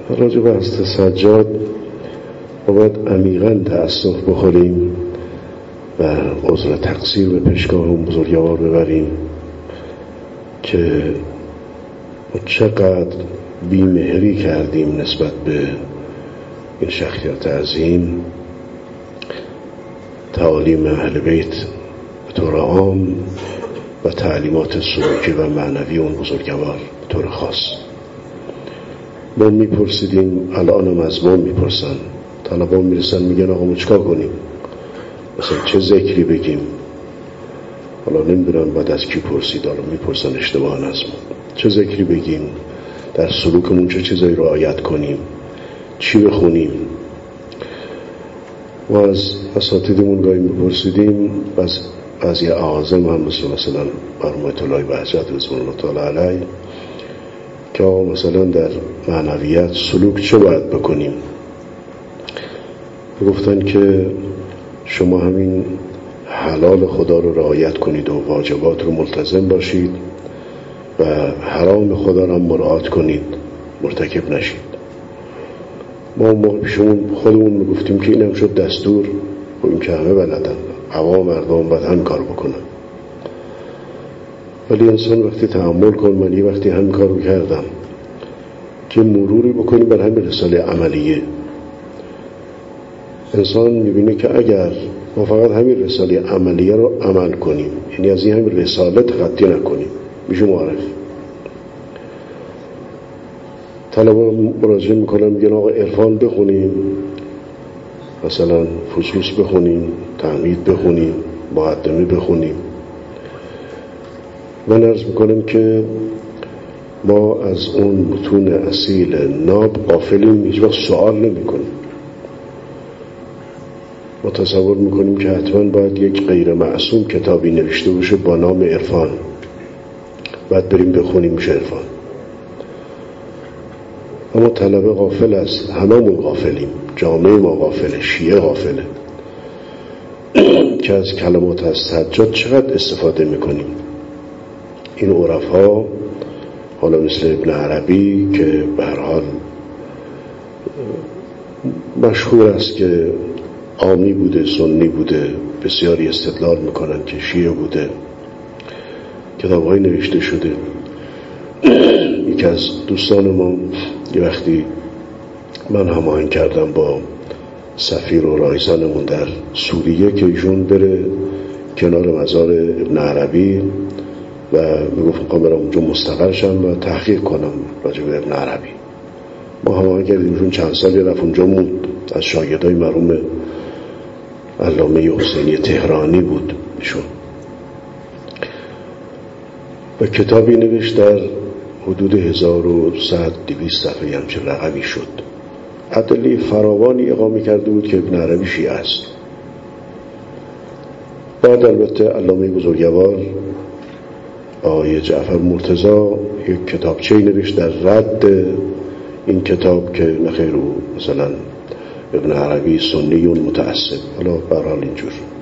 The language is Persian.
راجع به حضرت سجاد باید عمیقاً تأسف بخوریم و عذر تقصیر به پیشگاه اون بزرگوار ببریم که چقدر بی‌مهری کردیم نسبت به این شخصیت عظیم. تعالیم اهل بیت به طور عام و تعلیمات سلوکی و معنوی اون بزرگوار به طور خاص. ما میپرسیدیم، الان هم از ما میپرسن، طلبان میرسن میگن آقا ما چیکار کنیم، مثلا چه ذکری بگیم. حالا نمیدونم بعد از کی پرسید، حالا میپرسن اشتباهن از ما، چه ذکری بگیم، در سلوکمون چه چیزایی رعایت کنیم، چی بخونیم. ما از اساتیدمون گاهی میپرسیدیم، از یه اعاظم هم مثلا مرحوم آیت الله بهجت رضوان الله تعالی علیه که مثلا در معنویت سلوک چه باید بکنیم، گفتن که شما همین حلال خدا رو رعایت کنید و واجبات رو ملتزم باشید و حرام خدا رو مراعات کنید، مرتکب نشید. ما پیشمون خودمون میگفتیم که اینم شد دستور و این که همه بلدن، عوام مردم باید هم کار بکنن. ولی انسان وقتی تأمل کن، من یه وقتی هم کار کردم که مروری بکنیم بر همین رساله عملیه، انسان میبینه که اگر ما فقط همین رساله عملیه رو عمل کنیم، یعنی از این همین رساله تخطی نکنیم، میشه معرف. طلبا مراجعه میکنن میگن آقا عرفان بخونیم، مثلا فصوص بخونیم، تعمید بخونیم، مقدمه بخونیم. من عرض میکنم که ما از اون متون اصیل ناب غافلیم، هیچ وقت سوال نمی کنیم. ما تصور میکنیم که حتما باید یک غیر معصوم کتابی نوشته باشه با نام عرفان، بعد بریم بخونیم میشه عرفان. اما طلبه غافل است، هممون غافلیم، جامعه ما غافله، شیعه غافله که از کلمات از سجاد چقدر استفاده میکنیم. این عرفا، حالا مثل ابن عربی که به هر حال مشهور است که عامی بوده، سنی بوده، بسیاری استدلال میکنن که شیعه بوده، کتاب‌های نوشته شده. یکی از دوستان ما یه وقتی من هماهنگ کردم با سفیر و رایزانمون در سوریه که ایشون بره کنار مزار ابن عربی و میگفت میخوام برم اونجا مستقر شم و تحقیق کنم راجع به ابن عربی. ما هماهنگ کردیم، ایشون چند سالی رفت اونجا موند، از شاگردای مرحوم علامه حسینی تهرانی بود ایشون و کتابی نوشت در حدود 1100-200 صفحه همچه رقمی شد. ادله فراوانی اقامه کرده بود که ابن عربی شیعه است. بعد البته علامه بزرگوار آقای جعفر مرتضی یک کتابچه نوشت در رد این کتاب که نخیر مثلا ابن عربی سنی متعصب، حالا به هر حال اینجور